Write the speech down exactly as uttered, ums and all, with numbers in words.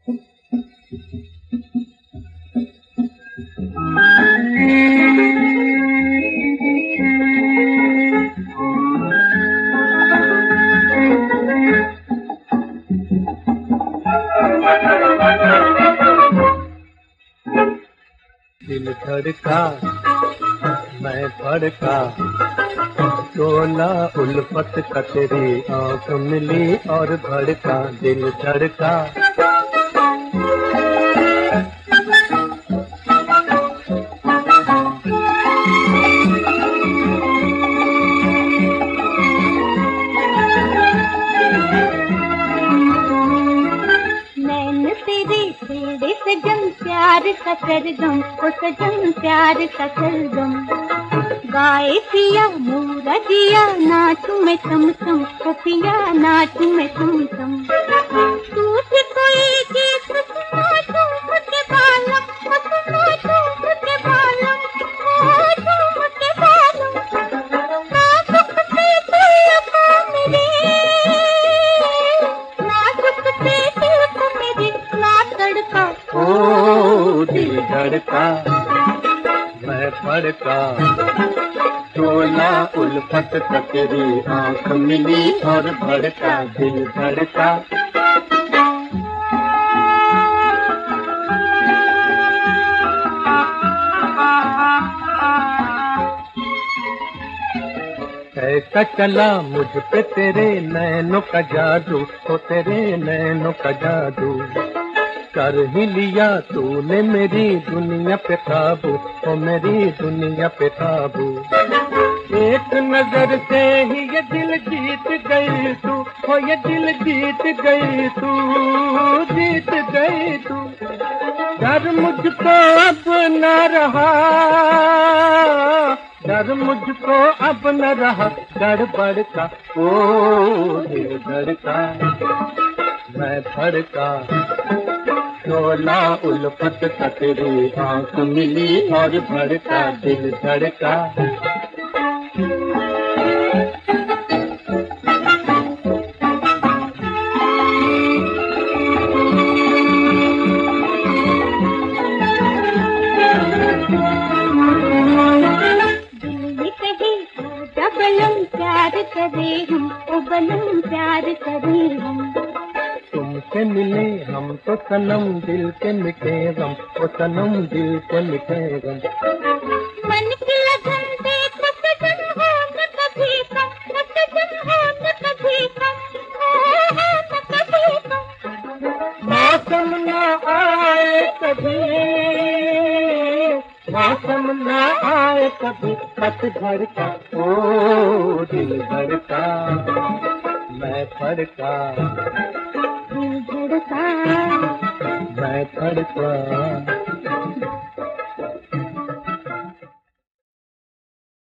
दिल धड़का मैं भड़का, शोला उल्फत का तेरी आँख मिली और भड़का। दिल धड़का तेरे सजन प्यार का सरगम, ओ सजन प्यार का सरगम। गाए पिया मोरा जिया नाच में तम तम, ओ पिया नाच में तम तम। टूट कोई गीत सुना झूम के बालम, ओ सुना झूम के बालम, ओ झूम के बालम। नाजुक से दिल को मेरे, नाजुक से दिल को मेरे ना तड़का। ओ दिल धड़का मैं भड़का, शोला उल्फत का तेरी आँख मिली और भड़का। दिल धड़का कैसा चला मुझ पे तेरे नैनों का जादू, ओ तेरे नैनों का जादू। कर ही लिया तूने मेरी दुनिया पे काबू, ओ मेरी दुनिया पे काबू। एक नजर से ही ये दिल जीत गई तू, ओ ये दिल जीत गई तू, जीत गई तू। डर मुझको अब न रहा, डर मुझको अब न रहा गड़बड़ का। ओ दिल धड़का मैं भड़का, शोला उल्फत का तेरी आँख मिली और भड़का। दिल धड़का बलम प्यार करे हम, ओ बलम प्यार करे हम। तुमसे मिले हम तो सनम दिल के मिटे गम, ओ सनम दिल के मिटे गम। मन की लगन देख सजन हो न कभी कम, न सजन हो न कभी कम, हो न कभी कम। मौसम न आए कभी, मौसम न आए कभी पतझड़ का। ओ दिल धड़का मैं भड़का, दिल धड़का मैं भड़का।